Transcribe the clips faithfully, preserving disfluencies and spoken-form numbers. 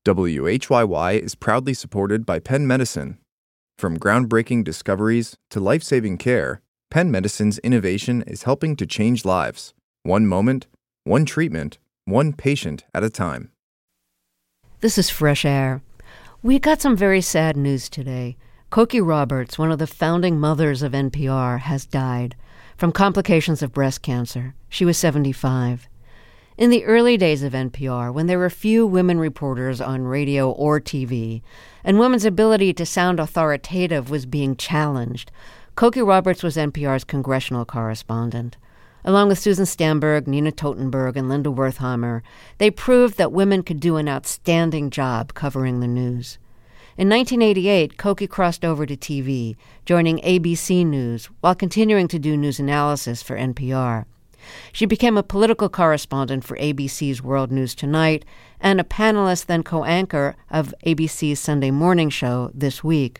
W H Y Y is proudly supported by Penn Medicine. From groundbreaking discoveries to life-saving care, Penn Medicine's innovation is helping to change lives, one moment, one treatment, one patient at a time. This is Fresh Air. We got some very sad news today. Cokie Roberts, one of the founding mothers of N P R, has died from complications of breast cancer. She was seventy-five. In the early days of N P R, when there were few women reporters on radio or T V, and women's ability to sound authoritative was being challenged, Cokie Roberts was N P R's congressional correspondent. Along with Susan Stamberg, Nina Totenberg, and Linda Wertheimer, they proved that women could do an outstanding job covering the news. In nineteen eighty-eight, Cokie crossed over to T V, joining A B C News while continuing to do news analysis for N P R. She became a political correspondent for A B C's World News Tonight and a panelist then co-anchor of A B C's Sunday morning show This Week.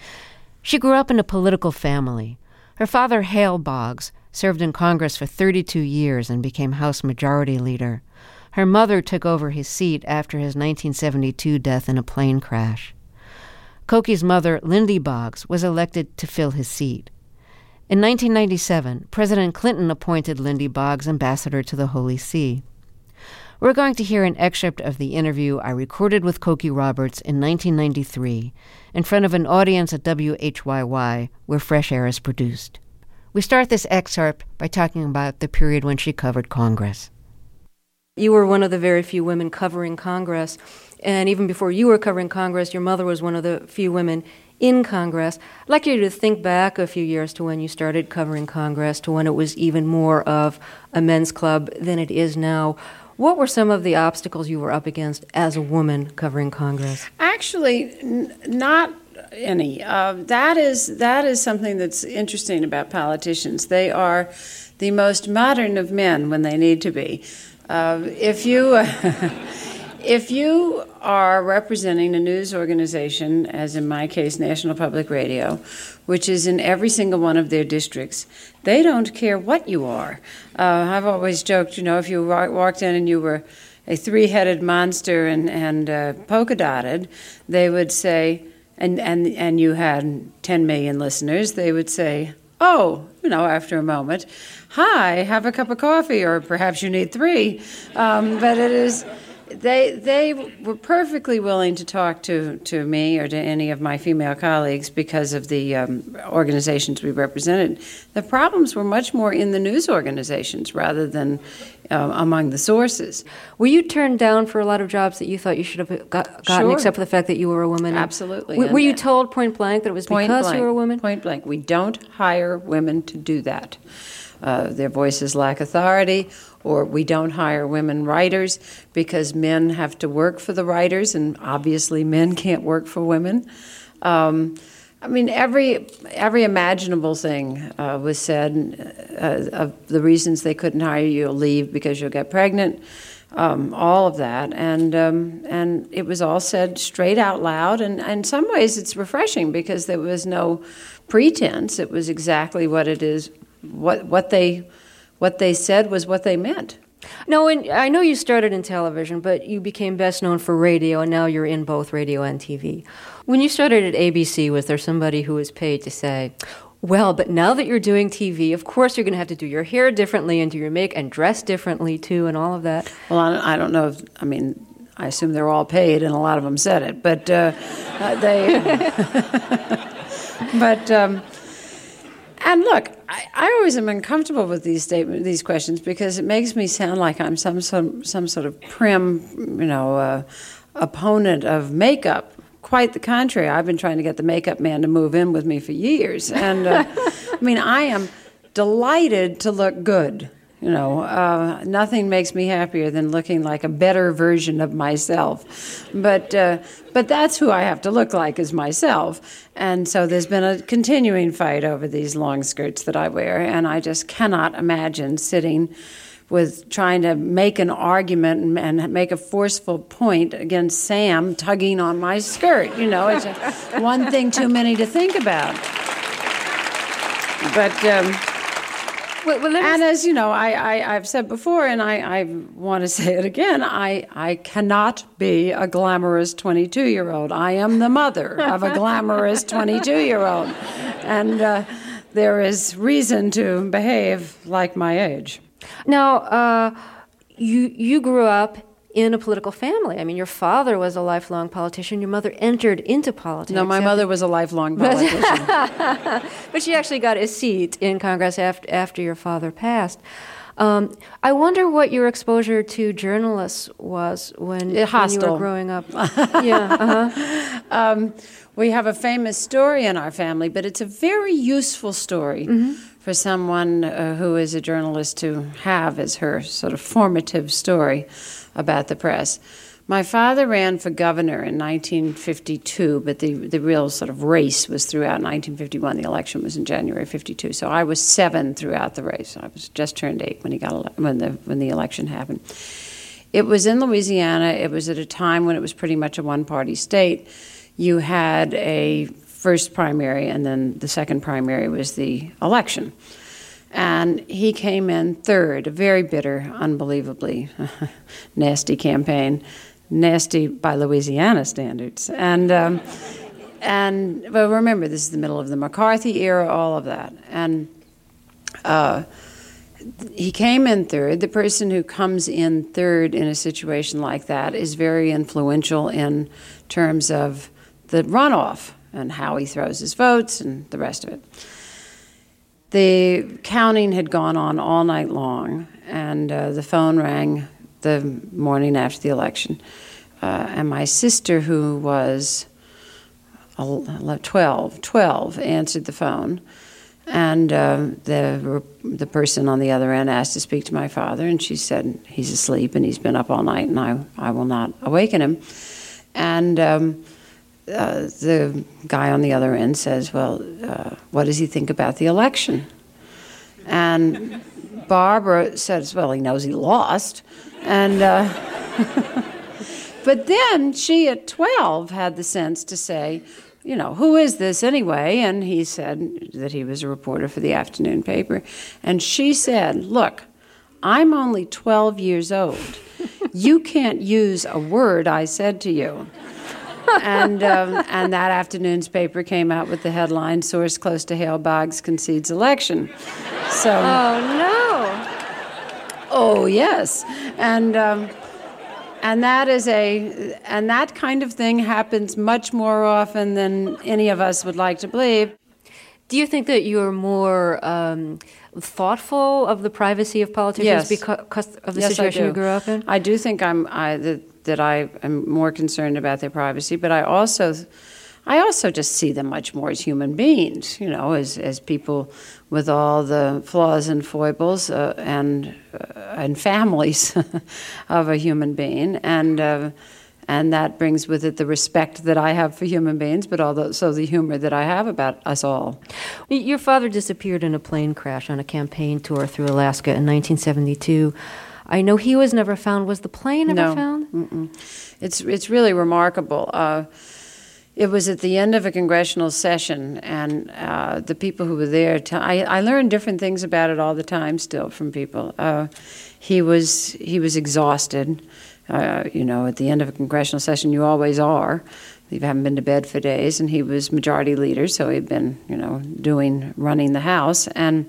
She grew up in a political family. Her father, Hale Boggs, served in Congress for thirty-two years and became House Majority Leader. Her mother took over his seat after his nineteen seventy-two death in a plane crash. Cokie's mother, Lindy Boggs, was elected to fill his seat. In nineteen ninety-seven, President Clinton appointed Lindy Boggs ambassador to the Holy See. We're going to hear an excerpt of the interview I recorded with Cokie Roberts in nineteen ninety-three in front of an audience at W H Y Y, where Fresh Air is produced. We start this excerpt by talking about the period when she covered Congress. You were one of the very few women covering Congress, and even before you were covering Congress, your mother was one of the few women in Congress. I'd like you to think back a few years to when you started covering Congress, to when it was even more of a men's club than it is now. What were some of the obstacles you were up against as a woman covering Congress? Actually, n- not any. Uh, that is that is something that's interesting about politicians. They are the most modern of men when they need to be. Uh, if you uh, if you are representing a news organization, as in my case, National Public Radio, which is in every single one of their districts, they don't care what you are. Uh, I've always joked, you know, if you wa- walked in and you were a three-headed monster and and uh, polka-dotted, they would say, and and and you had ten million listeners, they would say, oh, you know, after a moment, hi, have a cup of coffee, or perhaps you need three. Um, but it is, they they were perfectly willing to talk to, to me or to any of my female colleagues because of the um, organizations we represented. The problems were much more in the news organizations rather than uh, among the sources. Were you turned down for a lot of jobs that you thought you should have got, gotten, Sure. except for the fact that you were a woman? Absolutely. W- were you And- told point blank that it was Point because blank, you were a woman? Point blank. We don't hire women to do that. Uh, their voices lack authority, or we don't hire women writers because men have to work for the writers, and obviously men can't work for women. Um, I mean, every every imaginable thing uh, was said uh, of the reasons they couldn't hire you. You'll leave because you'll get pregnant. Um, all of that, and um, and it was all said straight out loud, and, and in some ways it's refreshing because there was no pretense. It was exactly what it is. What what they what they said was what they meant. No, and I know you started in television, but you became best known for radio, and now you're in both radio and T V. When you started at A B C, was there somebody who was paid to say, well, but now that you're doing T V, of course you're going to have to do your hair differently and do your make and dress differently, too, and all of that? Well, I, I don't know if, I mean, I assume they're all paid, and a lot of them said it, but uh, uh, they... but... Um, And look, I, I always am uncomfortable with these statement, these questions because it makes me sound like I'm some some, some sort of prim, you know, uh, opponent of makeup. Quite the contrary. I've been trying to get the makeup man to move in with me for years, and uh, I mean, I am delighted to look good. You know, uh, nothing makes me happier than looking like a better version of myself. But uh, but that's who I have to look like as myself. And so there's been a continuing fight over these long skirts that I wear, and I just cannot imagine sitting with trying to make an argument and, and make a forceful point against Sam tugging on my skirt. You know, it's a, one thing too many to think about. But... Um, well, well, and as you know, I, I, I've said before, and I, I want to say it again, I, I cannot be a glamorous twenty-two-year-old. I am the mother of a glamorous twenty-two-year-old. And uh, there is reason to behave like my age. Now, uh, you you grew up in a political family. I mean, your father was a lifelong politician. Your mother entered into politics. No, my mother was a lifelong politician. But she actually got a seat in Congress after, after your father passed. Um, I wonder what your exposure to journalists was when, when you were growing up. Yeah, uh-huh. Um, we have a famous story in our family, but it's a very useful story mm-hmm. for someone uh, who is a journalist to have as her sort of formative story about the press. My father ran for governor in nineteen fifty-two, but the, the real sort of race was throughout nineteen fifty-one. The election was in January fifty-two. So I was seven throughout the race. I was just turned eight when he got ele- when the when the election happened. It was in Louisiana. It was at a time when it was pretty much a one-party state. You had a first primary, and then the second primary was the election. And he came in third, a very bitter, unbelievably nasty campaign, nasty by Louisiana standards. And, um, and well, remember, this is the middle of the McCarthy era, all of that. And uh, he came in third. The person who comes in third in a situation like that is very influential in terms of the runoff and how he throws his votes and the rest of it. The counting had gone on all night long, and uh, the phone rang the morning after the election. Uh, and my sister, who was twelve, twelve, answered the phone. And uh, the the person on the other end asked to speak to my father, and she said, he's asleep and he's been up all night, and I, I will not awaken him. And um, Uh, the guy on the other end says, well, uh, what does he think about the election? And Barbara says, well, he knows he lost. And uh, but then she, at twelve, had the sense to say, you know, who is this anyway? And he said that he was a reporter for the afternoon paper. And she said, look, I'm only twelve years old. You can't use a word I said to you. and um, and that afternoon's paper came out with the headline, "Source close to Hale Boggs concedes election." So. Oh no. Oh yes, and um, and that is a and that kind of thing happens much more often than any of us would like to believe. Do you think that you're more um, thoughtful of the privacy of politicians Yes. because of the yes, situation I do. you grew up in? I do think I'm I, that that I am more concerned about their privacy, but I also I also just see them much more as human beings, you know, as as people with all the flaws and foibles uh, and uh, and families of a human being, and. Uh, And that brings with it the respect that I have for human beings, but also the humor that I have about us all. Your father disappeared in a plane crash on a campaign tour through Alaska in nineteen seventy-two. I know he was never found. Was the plane ever no. found? Mm-mm. It's it's really remarkable. Uh, it was at the end of a congressional session, and uh, the people who were there, t- I, I learned different things about it all the time still from people. Uh, he was he was exhausted. Uh, you know, at the end of a congressional session, you always are. You haven't been to bed for days, and he was majority leader, so he'd been, you know, doing, running the House. And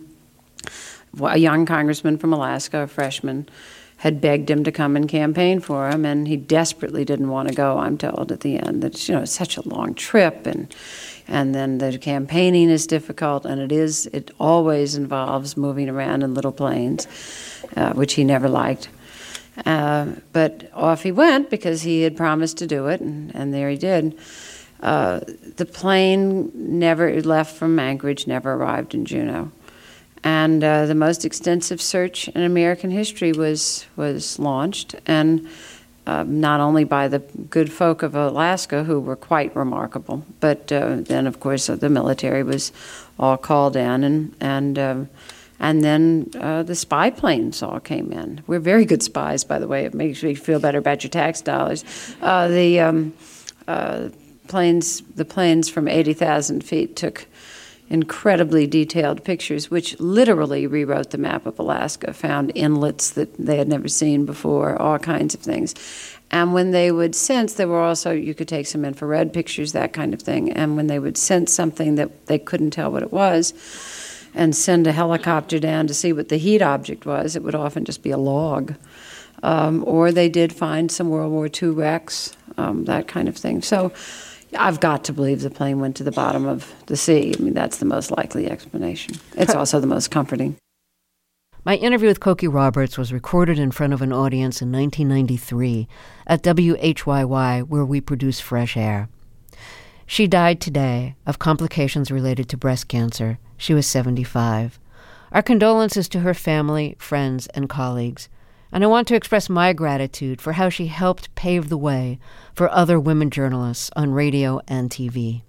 a young congressman from Alaska, a freshman, had begged him to come and campaign for him, and he desperately didn't want to go, I'm told, at the end. That, you know, it's such a long trip, and and then the campaigning is difficult, and it is, it always involves moving around in little planes, uh, which he never liked. Uh, but off he went because he had promised to do it, and, and there he did. Uh, the plane never left from Anchorage, never arrived in Juneau. And uh, the most extensive search in American history was, was launched, and uh, not only by the good folk of Alaska, who were quite remarkable, but uh, then, of course, the military was all called in, and, and uh, And then uh, the spy planes all came in. We're very good spies, by the way. It makes me feel better about your tax dollars. Uh, the um, uh, planes, the planes from eighty thousand feet took, incredibly detailed pictures, which literally rewrote the map of Alaska, found inlets that they had never seen before, all kinds of things. And when they would sense, there were also, you could take some infrared pictures, that kind of thing. And when they would sense something that they couldn't tell what it was and send a helicopter down to see what the heat object was, it would often just be a log. Um, or they did find some World War Two wrecks, um, that kind of thing. So I've got to believe the plane went to the bottom of the sea. I mean, that's the most likely explanation. It's also the most comforting. My interview with Cokie Roberts was recorded in front of an audience in nineteen ninety-three at W H Y Y, where we produce Fresh Air. She died today of complications related to breast cancer. She was seventy-five. Our condolences to her family, friends, and colleagues. And I want to express my gratitude for how she helped pave the way for other women journalists on radio and T V.